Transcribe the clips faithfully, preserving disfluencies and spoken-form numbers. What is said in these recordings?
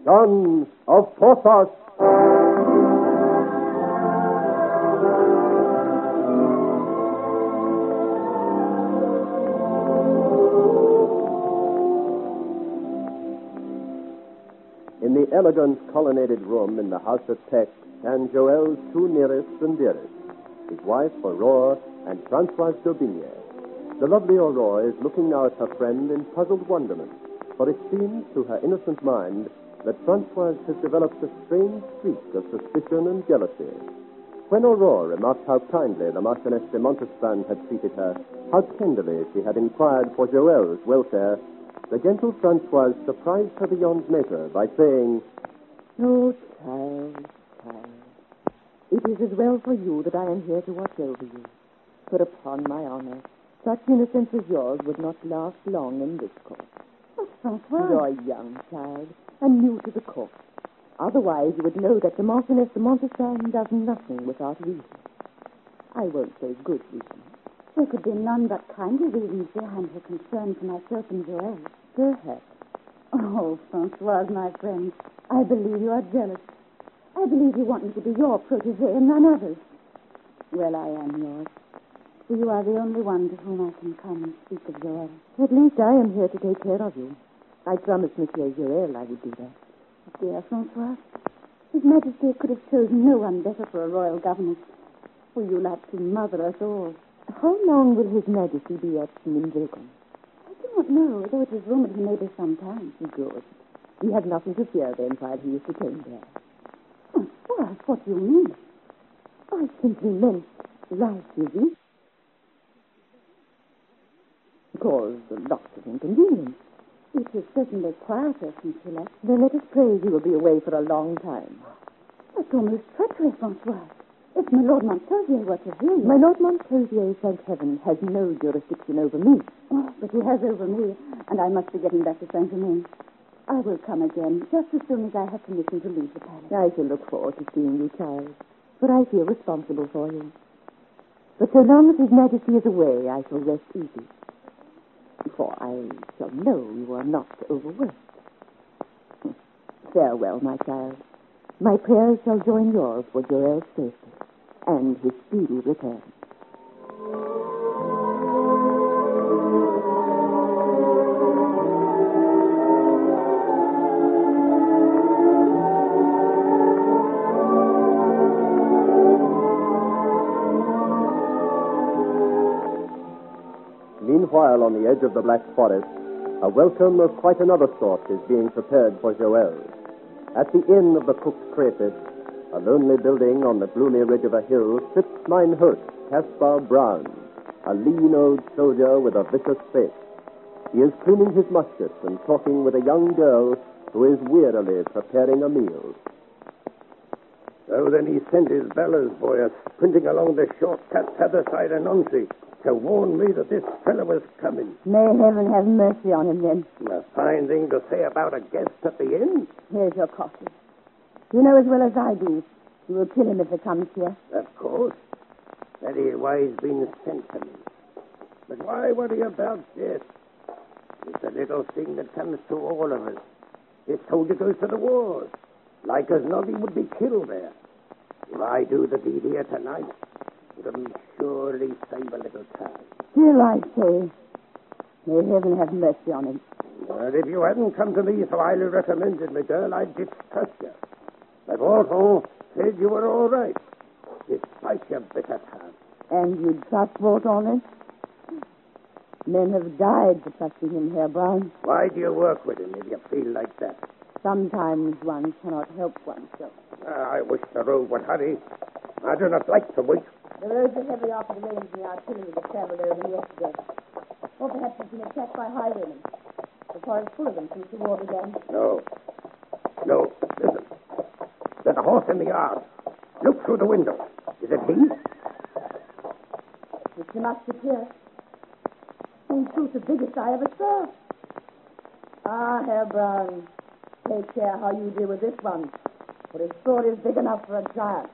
Sons of Porthos. In the elegant colonnaded room in the house of Peck stand Joel's two nearest and dearest, his wife Aurore and Francoise d'Aubigné. The lovely Aurore is looking now at her friend in puzzled wonderment, for it seems to her innocent mind that Francoise has developed a strange streak of suspicion and jealousy. When Aurore remarked how kindly the Marchioness de Montespan had treated her, how tenderly she had inquired for Joel's welfare, the gentle Francoise surprised her beyond measure by saying, "Oh, child, child, it is as well for you that I am here to watch over you. For upon my honor, such innocence as yours would not last long in this court. Oh, Francoise. You're young, child, and new to the court. Otherwise, you would know that the Marchioness de Montespan does nothing without reason. I won't say good reason. There could be none but kindly reasons behind her concern for myself and Joel. Perhaps. Oh, Francoise, my friend, I believe you are jealous. I believe you want me to be your protégé and none others. Well, I am yours. For you are the only one to whom I can come and speak of Joel. At least I am here to take care of you. I promised Monsieur Joel I would do that. Dear Francois, His Majesty could have chosen no one better for a royal governess. For you like to mother us all. How long will His Majesty be at Nimwegen? I do not know, though it is rumored he may be some time. Good. He has nothing to fear then while he is detained there. Francois, what do you mean? I simply meant life, Lizzie. Caused lots of inconvenience. It is certainly quieter since you left. Then let us pray he will be away for a long time. That's almost treachery, Francois. If my Lord Montpellier were to hear you... My Lord Montpellier, thank heaven, has no jurisdiction over me. Oh, but he has over me, and I must be getting back to Saint-Germain. I will come again, just as soon as I have permission to leave the palace. I shall look forward to seeing you, child, for I feel responsible for you. But so long as His Majesty is away, I shall rest easy. For I shall know you are not overworked. Farewell, my child. My prayers shall join yours for Joel's safety and his speedy return. Meanwhile, on the edge of the Black Forest, a welcome of quite another sort is being prepared for Joel. At the inn of the Cook's Crayfish, a lonely building on the gloomy ridge of a hill, sits mine host, Caspar Brown, a lean old soldier with a vicious face. He is cleaning his musket and talking with a young girl who is wearily preparing a meal. So then he sent his bellows boy sprinting along the short cut t'other side of Nancy to warn me that this fellow was coming. May heaven have mercy on him, then. A fine thing to say about a guest at the inn. Here's your coffee. You know as well as I do, you will kill him if he comes here. Of course. Very wise been sent to me. But why worry about this? It's a little thing that comes to all of us. This soldier goes to the wars. Like as not, he would be killed there. If I do the deed here tonight, it'll surely save a little time. Still, I say, may heaven have mercy on him. But if you hadn't come to me so highly recommended, my girl, I'd distrust you. But Walton said you were all right, despite your bitter heart. And you'd trust Walton? Men have died for trusting him, Herr Brown. Why do you work with him if you feel like that? Sometimes one cannot help oneself. Ah, I wish the road would hurry. I do not like to wait. The roads are heavy after the rains and the artillery that traveled over yesterday. Or perhaps it's been attacked by highwaymen. The forest full of them since the war began. No. No. Listen. There's a horse in the yard. Look through the window. Is it he? It's the musketeer. In truth, the biggest I ever saw. Ah, Herr Brown, take care how you deal with this one, for his sword is big enough for a giant.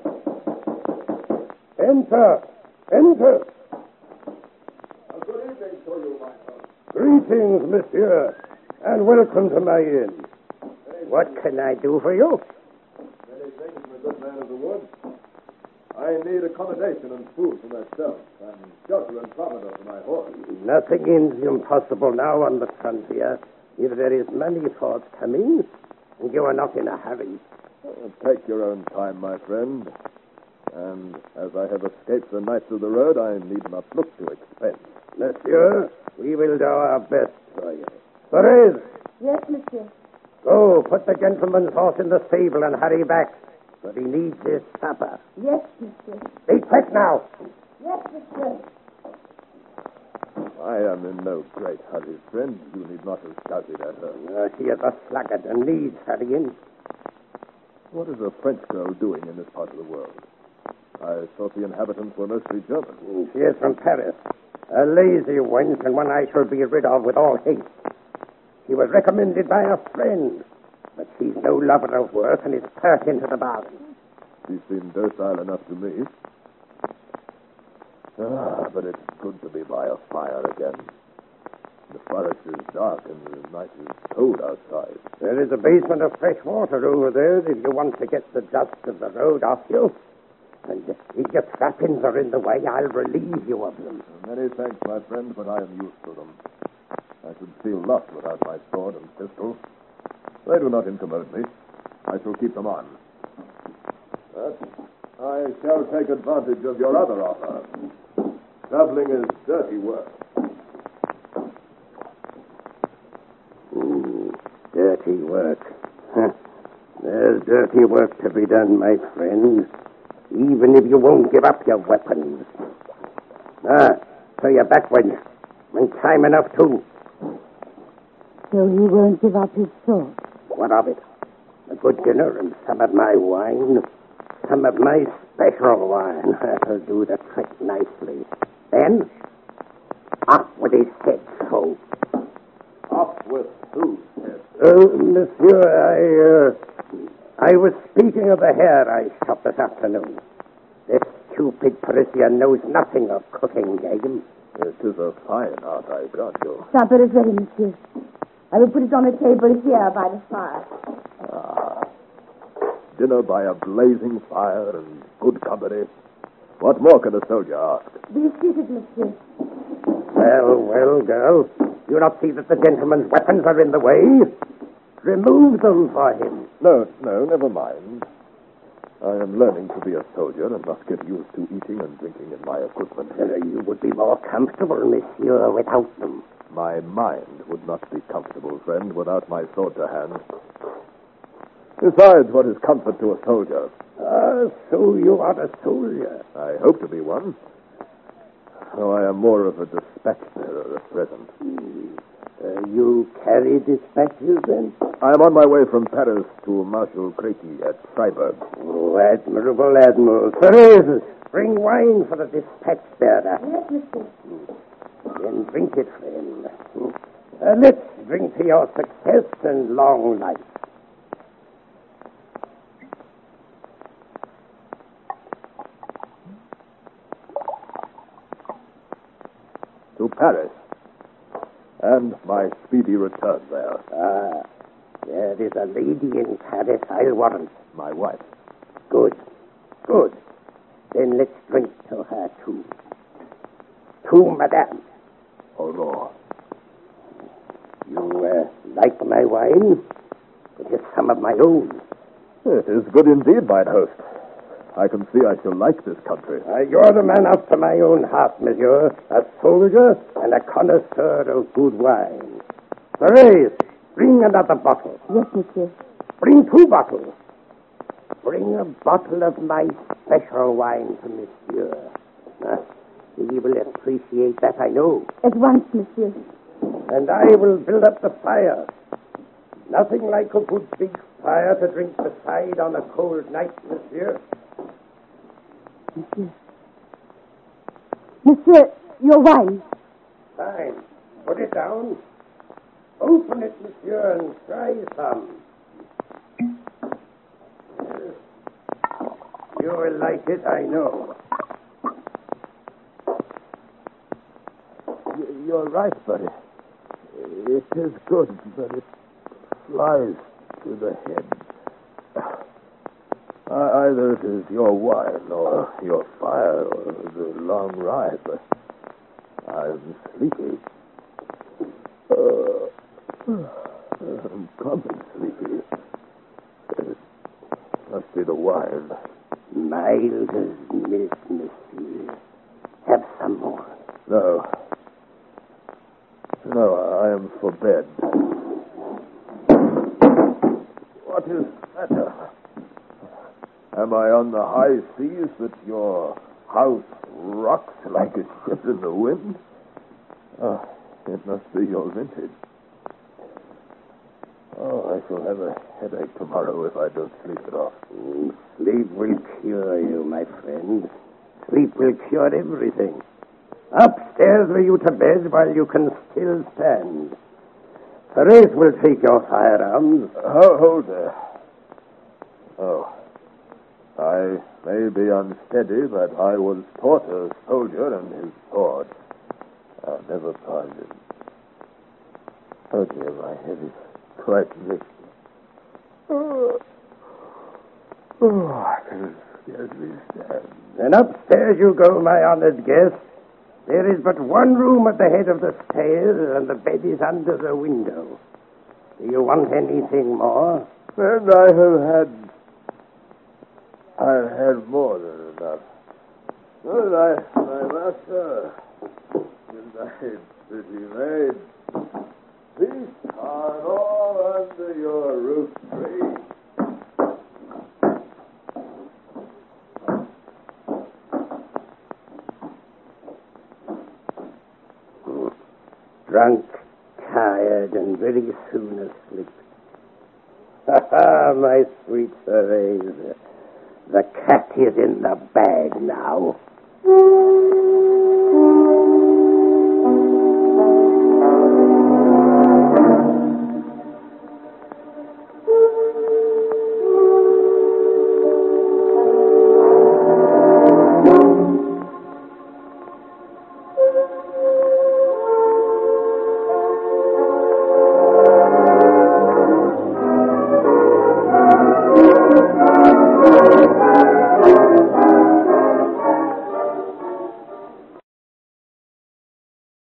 Enter! Enter! A good evening to you, my son. Greetings, monsieur, and welcome to my inn. Very What can I do for you? Many things from a good man of the woods. I need accommodation and food for myself, and shelter and provender for my horse. Nothing is impossible now on the frontier. If there is money forthcoming, and you are not in a hurry. Uh, take your own time, my friend. And as I have escaped the knights of the road, I need not look to expense. Monsieur, we will do our best for you. Therese! Yes, monsieur. Go, put the gentleman's horse in the stable and hurry back, for he needs his supper. Yes, monsieur. Be quick now! Yes, monsieur. I am in no great hurry, friend. You need not have shouted at her. Uh, she is a sluggard and needs hurrying. What is a French girl doing in this part of the world? I thought the inhabitants were mostly German. She is from Paris. A lazy wench and one I shall be rid of with all haste. She was recommended by a friend, but she's no lover of work and is pert into the bargain. She seemed docile enough to me. Ah, but it's good to be by a fire again. The forest is dark and the night is cold outside. There is a basement of fresh water over there if you want to get the dust of the road off you. And if your trappings are in the way, I'll relieve you of them. Many thanks, my friend, but I am used to them. I should feel lost without my sword and pistol. They do not incommode me. I shall keep them on. But I shall take advantage of your other offer. Traveling is dirty work. Ooh, dirty work. Huh. There's dirty work to be done, my friend. Even if you won't give up your weapons. Ah, so you're backward. And time enough, too. So he won't give up his sword. What of it? A good dinner and some of my wine. Some of my special wine. That'll do the trick nicely. Then, off with his head, so. Off with whose head? Oh, monsieur, I, uh, I was speaking of the hare I shot this afternoon. This stupid Parisian knows nothing of cooking game. It is a fine art I got you. Supper is ready, monsieur. I will put it on the table here by the fire. Ah, dinner by a blazing fire and good company. What more can a soldier ask? Be seated, monsieur. Well, well, girl. Do you not see that the gentleman's weapons are in the way? Remove them for him. No, no, never mind. I am learning to be a soldier and must get used to eating and drinking in my equipment. Uh, you would be more comfortable, monsieur, without them. My mind would not be comfortable, friend, without my sword to hand. Besides, what is comfort to a soldier? Ah, so you are a soldier. I hope to be one. Though I am more of a dispatch bearer at present. Hmm. Uh, you carry dispatches, then? I am on my way from Paris to Marshal Crequi at Freiburg. Oh, admirable Admiral. Therese, bring wine for the dispatch bearer. Yes, monsieur. Then drink it, friend. Uh, let's drink to your success and long life. To Paris. And my speedy return there. Ah, there is a lady in Paris, I'll warrant. My wife. Good, good. Then let's drink to her, too. To Madame. Aurore. You uh, like my wine? It is some of my own. It is good indeed, mine host. I can see I shall like this country. Uh, you're the man after my own heart, monsieur. A soldier and a connoisseur of good wine. Therese, bring another bottle. Yes, monsieur. Bring two bottles. Bring a bottle of my special wine to monsieur. Uh, he will appreciate that, I know. At once, monsieur. And I will build up the fire. Nothing like a good big fire to drink beside on a cold night, monsieur. Monsieur. Monsieur, your wine. Fine. Put it down. Open it, monsieur, and try some. You will like it, I know. You're right, buddy. It is good, but it flies to the head. Either it is your wine or your fire or the long ride, but I'm sleepy. Uh, I'm coming sleepy. It must be the wine. Mild as milk, monsieur. Have some more. No. No, I am for bed. What is the matter? Am I on the high seas that your house rocks like a ship in the wind? Oh, it must be your vintage. Oh, I shall have a headache tomorrow if I don't sleep it off. Mm, sleep will cure you, my friend. Sleep will cure everything. Upstairs with you to bed while you can still stand. Therese will take your firearms. Oh, hold there. Oh. I may be unsteady, but I was taught a soldier and his sword. I'll never find him. Oh, dear, my head is quite mixed. Oh, oh, I can scarcely stand. Then upstairs you go, my honored guest. There is but one room at the head of the stairs, and the bed is under the window. Do you want anything more? And I have had... I've had more than enough. Good night, my master. Good night, pretty maid. Peace on all under your roof tree. Drunk, tired, and very soon asleep. Ha ha, my sweet Therese. The cat is in the bag now.